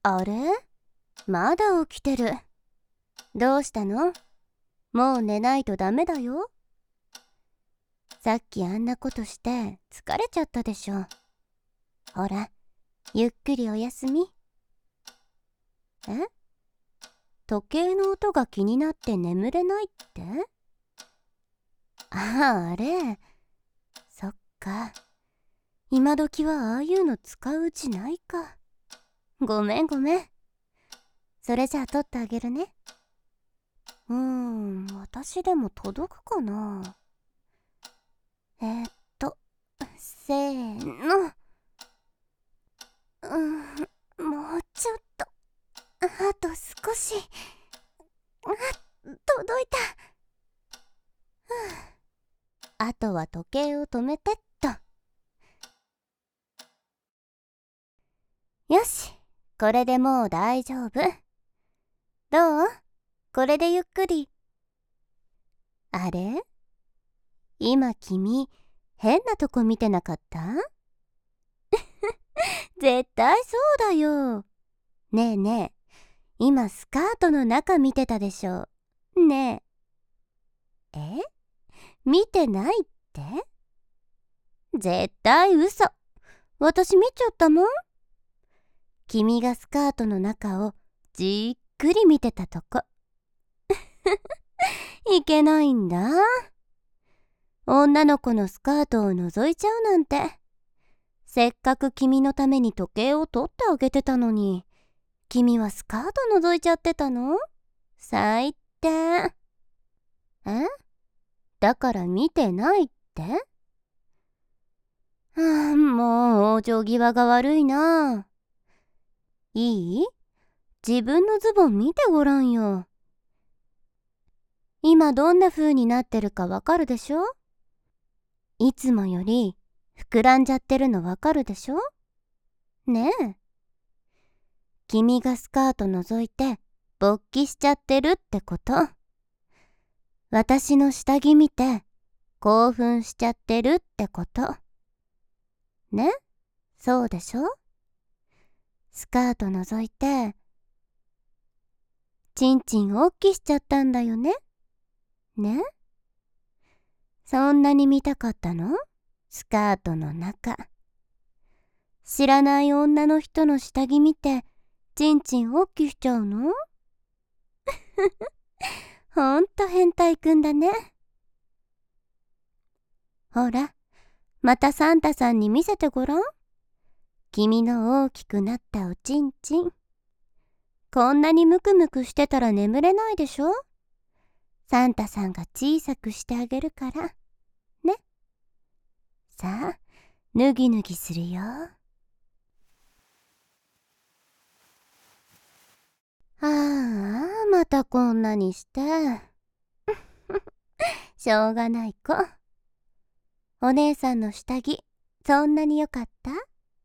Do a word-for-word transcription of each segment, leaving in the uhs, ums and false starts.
あれ？まだ起きてる。どうしたの？もう寝ないとダメだよ。さっきあんなことして疲れちゃったでしょ。ほら、ゆっくりおやすみ。え？時計の音が気になって眠れないって？ああ、あれ。そっか。今時はああいうの使ううちないか。ごめんごめん。それじゃあ取ってあげるね。うーん、私でも届くかな。えー、っと、せーの。うーん、もうちょっと。あと少し。あ、届いた。あとは時計を止めてっと。よし、これでもう大丈夫。どう？これでゆっくり。あれ？今君、変なとこ見てなかった？絶対そうだよ。ねえねえ、今スカートの中見てたでしょ。ねえ。え？見てないって？絶対嘘。私見ちゃったもん。君がスカートの中をじっくり見てたとこ。いけないんだ。女の子のスカートを覗いちゃうなんて。せっかく君のために時計を取ってあげてたのに、君はスカート覗いちゃってたの？最低。え？だから見てないって？はあ、もう往生際が悪いな。いい？自分のズボン見てごらんよ。今どんな風になってるかわかるでしょ？いつもより膨らんじゃってるのわかるでしょ？ねえ。君がスカート覗いて勃起しちゃってるってこと。私の下着見て興奮しちゃってるってこと。ね？そうでしょ？スカート覗いて、ちんちんおっきしちゃったんだよね。ね？そんなに見たかったの？スカートの中。知らない女の人の下着見て、ちんちんおっきしちゃうの？ほんと変態くんだね。ほら、またサンタさんに見せてごらん。君の大きくなったおちんちん。こんなにムクムクしてたら眠れないでしょ？サンタさんが小さくしてあげるから。ね。さあ、ぬぎぬぎするよ。ああ、またこんなにして。しょうがない子。お姉さんの下着、そんなによかった？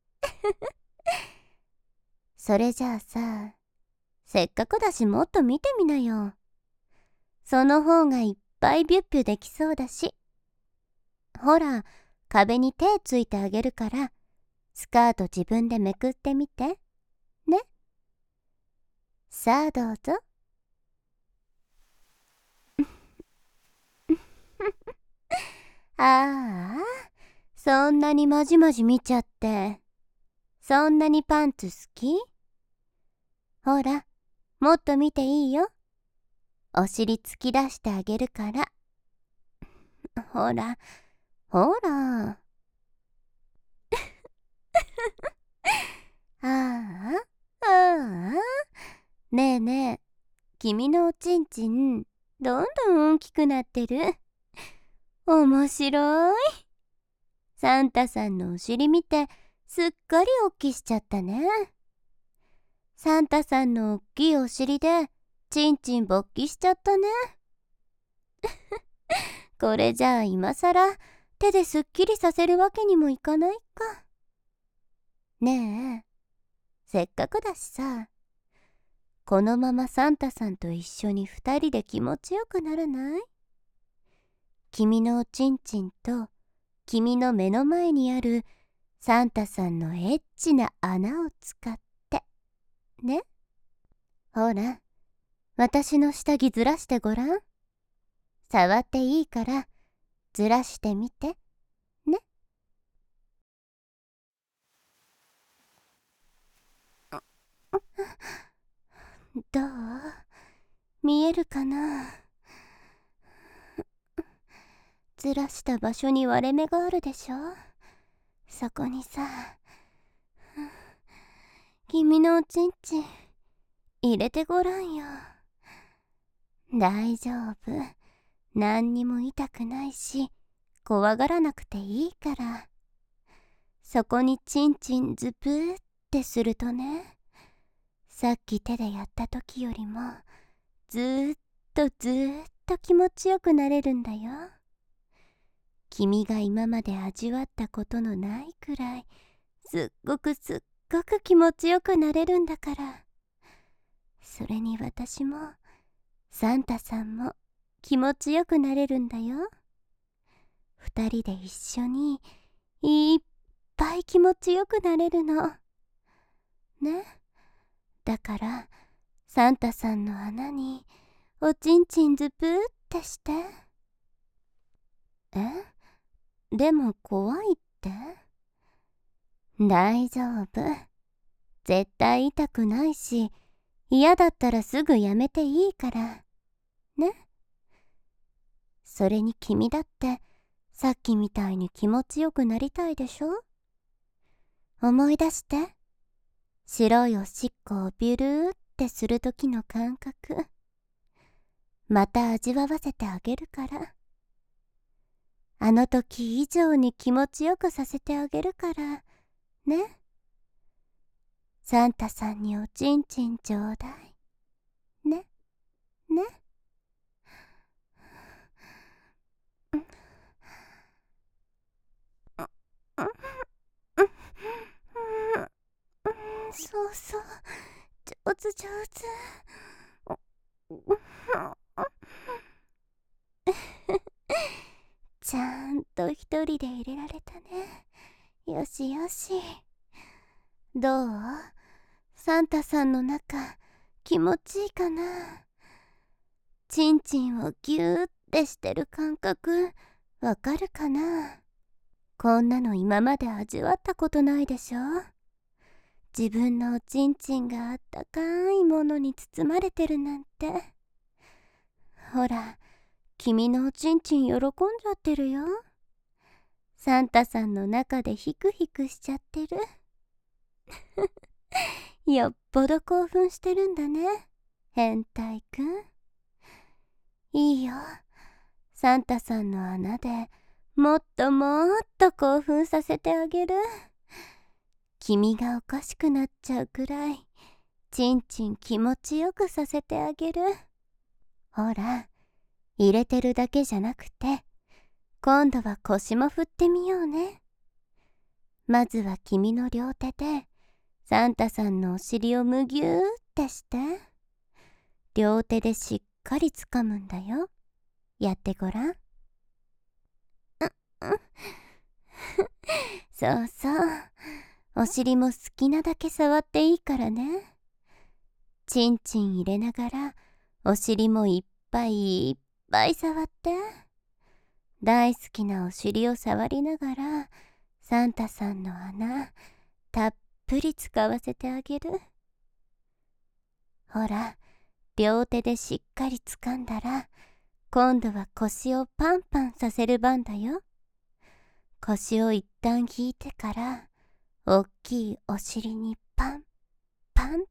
それじゃあさ、せっかくだしもっと見てみなよ。その方がいっぱいビュッビュできそうだし。ほら、壁に手ついてあげるから、スカート自分でめくってみて。ね。さあどうぞ。ああ、そんなにまじまじ見ちゃって。そんなにパンツ好き？ほら、もっと見ていいよ。お尻突き出してあげるから。ほら、ほら。ああ、ああ。ねえねえ、君のおちんちん、どんどん大きくなってる。面白い。サンタさんのお尻見て、すっかりおっきしちゃったね。サンタさんのおっきいお尻で、ちんちん勃起しちゃったね。これじゃあ今さら手ですっきりさせるわけにもいかないか。ねえ、せっかくだしさ、このままサンタさんと一緒に二人で気持ちよくならない？君のおちんちんと君の目の前にあるサンタさんのエッチな穴を使って。 ね。ほら、私の下着ずらしてごらん。触っていいからずらしてみてね。どう？見えるかな？ずらした場所に割れ目があるでしょ。そこにさ、君のおちんちん入れてごらんよ。大丈夫。何にも痛くないし、怖がらなくていいから。そこにチンチンズプーってするとね、さっき手でやった時よりもずーっとずーっと気持ちよくなれるんだよ。君が今まで味わったことのないくらい、すっごくすっごく気持ちよくなれるんだから。それに私もサンタさんも気持ちよくなれるんだよ。二人で一緒にいっぱい気持ちよくなれるのね。だからサンタさんの穴におちんちんズプーってして。え？でも怖いって？大丈夫。絶対痛くないし、嫌だったらすぐやめていいからね。それに君だってさっきみたいに気持ちよくなりたいでしょ。思い出して。白いおしっこをビュルーってする時の感覚、また味わわせてあげるから。あの時以上に気持ちよくさせてあげるからね。サンタさんにおちんちんちょうだいね。ね。そうそう、上手上手。ちゃんと一人で入れられたね。よしよし。どう？サンタさんの中気持ちいいかな？チンチンをギューってしてる感覚わかるかな？こんなの今まで味わったことないでしょ。自分のおちんちんがあったかいものに包まれてるなんて。ほら、君のおちんちん喜んじゃってるよ。サンタさんの中でヒクヒクしちゃってる。よっぽど興奮してるんだね、変態くん。いいよ。サンタさんの穴でもっともっと興奮させてあげる。君がおかしくなっちゃうくらいちんちん気持ちよくさせてあげる。ほら、入れてるだけじゃなくて今度は腰も振ってみようね。まずは君の両手でサンタさんのお尻をむぎゅーってして、両手でしっかりつかむんだよ。やってごらん。そうそう。お尻も好きなだけ触っていいからね。ちんちん入れながらお尻もいっぱいいっぱい触って。大好きなお尻を触りながらサンタさんの穴たっぷり使わせてあげる。ほら、両手でしっかり掴んだら今度は腰をパンパンさせる番だよ。腰を一旦引いてからおっきいお尻にパンパンって。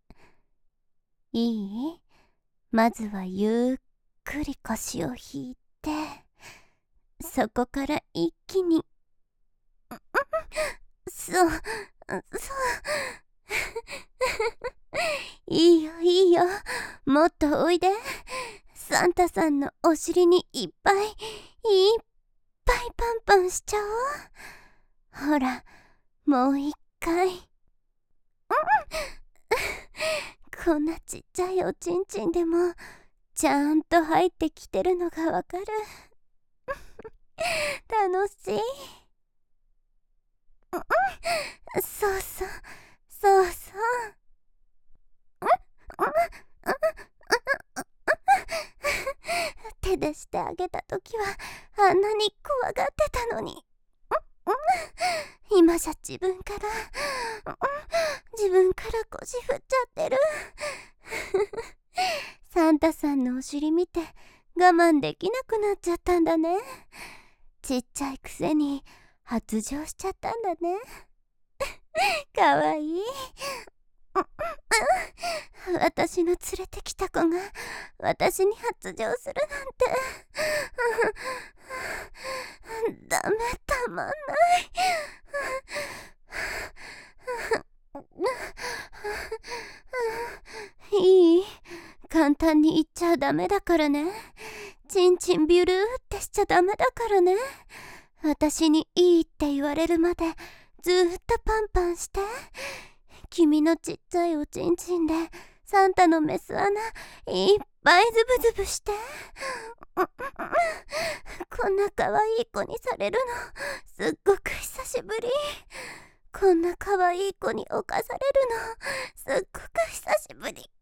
いい？まずはゆっくり腰を引いて、そこから一気に。そう、そう。いいよいいよ、もっとおいで。サンタさんのお尻にいっぱいいっぱいパンパンしちゃおう。ほら、もう一回。こんなちっちゃいおちんちんでもちゃんと入ってきてるのがわかる。楽しい。そうそうそうそう。 時はあんなに怖がってたのに。今じゃ自分から自分から腰振っちゃってる。サンタさんのお尻見て我慢できなくなっちゃったんだね。ちっちゃいくせに発情しちゃったんだね。かわいい。私の連れてきた子が私に発情するなんて。ダメ、たまんない。いい？簡単に言っちゃダメだからね。チンチンビュルーってしちゃダメだからね。私にいいって言われるまでずーっとパンパンして。君のちっちゃいおちんちんでサンタのメス穴いっぱいズブズブして。こんな可愛い子にされるのすっごく久しぶり。こんな可愛い子に侵されるのすっごく久しぶり。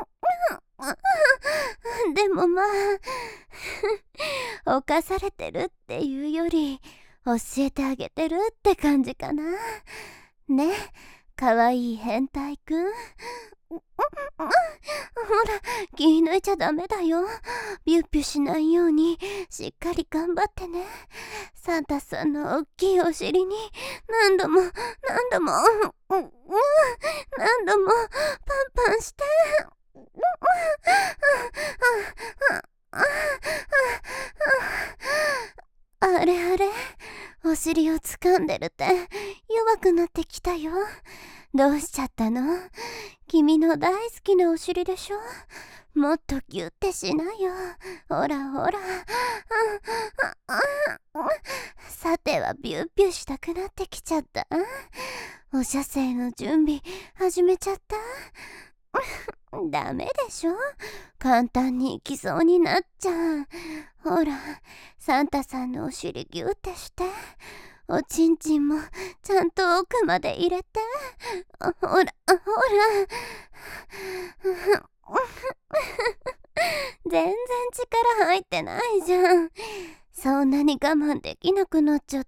でもまあ侵されてるっていうより教えてあげてるって感じかな。ね、かわいい変態くん。ほら、気抜いちゃダメだよ。ビュッビュしないようにしっかり頑張ってね。サンタさんのおっきいお尻に何度も何度も何度もパンパンして。あれあれ、お尻を掴んでるって弱くなってきたよ。どうしちゃったの？君の大好きなお尻でしょ。もっとギュッてしなよ。ほらほら。さてはビュッビュしたくなってきちゃった。お射精の準備始めちゃった。ダメでしょ。簡単に行きそうになっちゃう。ほら、サンタさんのお尻ギュッてして。おちんちんもちゃんと奥まで入れて。ほらほら。全然力入ってないじゃん。そんなに我慢できなくなっちゃった？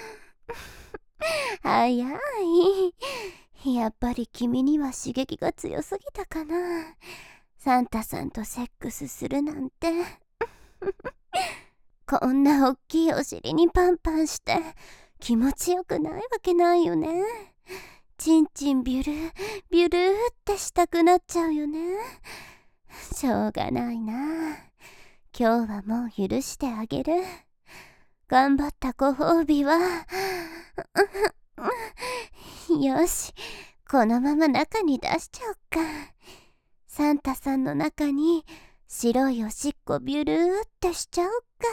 早い。やっぱり君には刺激が強すぎたかな。サンタさんとセックスするなんて。こんなおっきいお尻にパンパンして気持ちよくないわけないよね。チンチンビュルビュルーってしたくなっちゃうよね。しょうがないな。今日はもう許してあげる。頑張ったご褒美はよし、このまま中に出しちゃおっか。サンタさんの中に白いおしっこビュルーってしちゃおっ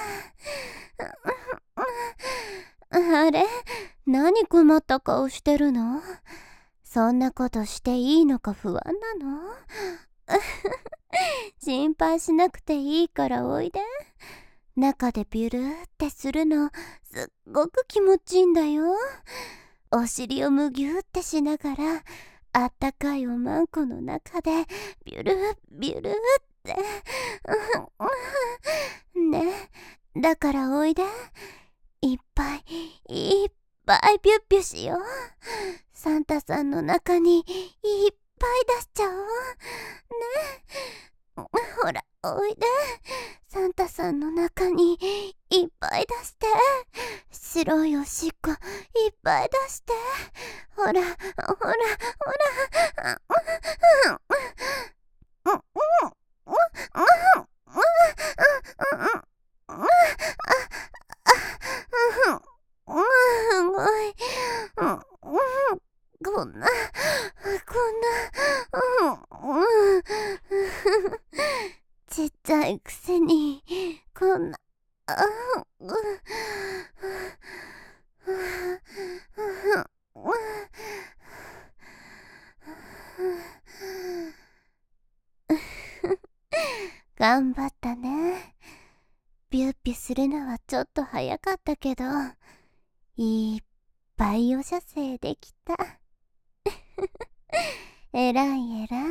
か。あれ、何困った顔してるの？そんなことしていいのか不安なの？心配しなくていいからおいで。中でビュルーってするのすっごく気持ちいいんだよ。お尻をむぎゅーってしながらあったかいおまんこの中でビュルービュルーってね、だからおいで。いっぱいいっぱいビュッビュしよう。サンタさんの中にいっぱい出しちゃおうね。ほらおいで。サンタさんの中にいっぱい出して。白いおしっこいっぱい出して。ほらほらほら。すごい。こんなこんなちっちゃいくせにこんな頑張ったね。ビュッビュするのはちょっと早かったけどいっぱいお射精できた。えらいえら